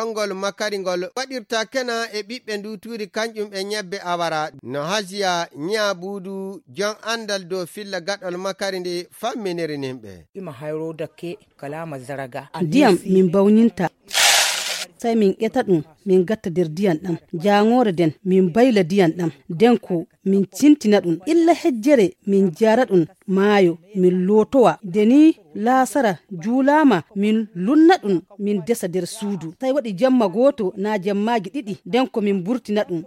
bangol makari ngol waɗirta kena e ɓiɓɓe nduturi kanƴum e ñebbe awara. No Hajiya Nyabudu jon andal dow filla gaɗol makari nde famminiri nimɓe. Ima hayro dake kalama zaraga. Diyam min bawnyinta. Sai min ƴeta ɗum min gatta nder diyan ɗam jangore den min bayla diyan ɗam den ko min cintina ɗum illa hejjere min jara ɗum maayo min lotowa deni lasara julama min lunna ɗum min desa nder suudu sai waɗi jamma goto na jammaji ɗiɗi den ko min burtina ɗum.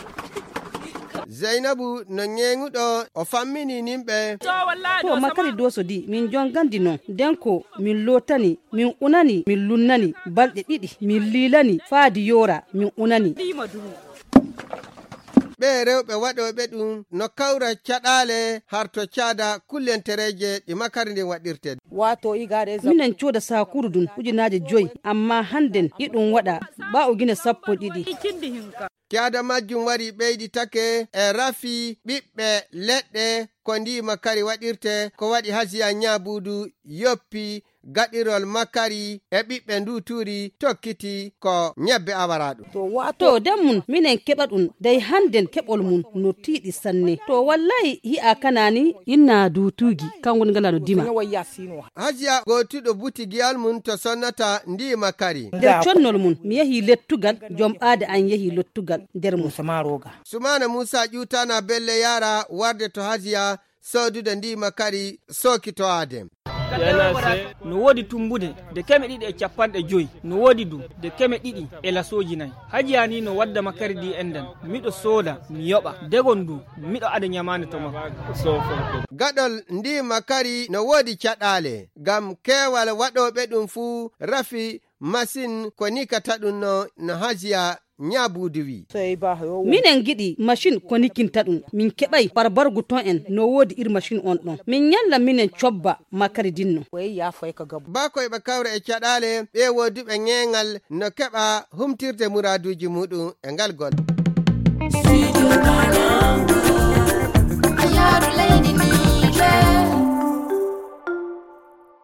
Zainabu no ñeŋuɗo o fammini nimɓe. To makari dosodi min jongandi non den ko min lotani min unani min lunnani balɗe ɗiɗi min lilani faadi yora min unani. Ɓe rewɓe waɗoɓe ɗum no kawra caɗale har to caada kullentereje ɗi makari ndi waɗirte. Wato igare minen coda sakuru dun ujunaje 5 amma handen iɗum waɗa ba o gina sappo ɗiɗi. Caada majjum wari ɓeydi take e rafi ɓiɓɓe leɗɗe ko ndi makari waɗirte ko waɗi Hajiya Nyabudu yoppi gaɗirol makari e ɓiɓɓe nduturi tokkiti ko ñebbe awaraɗum. To dammun minen keɓa ɗum day handen keɓol mun no tiiɗi sanne. To wallahi hi'a kanani inna dutugi kan woni ngala no dima. Hajiya gotuɗo butigiyal mun to sonnata ndi makari. Nder connol mun mi yehi lettugal jom ɓaade an yehi lettugal nder mun. Sumana Musa ƴutana belle yara warde to Hajiya sodude ndi makari sokito adem. No wodi tumbude de keme ɗiɗi e capanɗe 5 no wodi du de keme ɗiɗi e lasoji 4 Hajiya ni no wadda makari di endan miɗo soda mi yoɓa degon du miɗo ada nyamande to makko. Gaɗol ndi makari no wodi caɗale gam kewal waɗoɓe ɗum fu rafi masin ko nikata ɗum no Hajiya Nyabudu wi. Minen giɗi machine ko nikinta ɗum min keɓay barbargu ton en no wodi ir machine on ɗon min nyalla minen cobba makari dinno. Bakoy ɓe kawra e caɗale ɓe woduɓe ñeŋal no keɓa humtirde muraduji muɗum e ngal gol.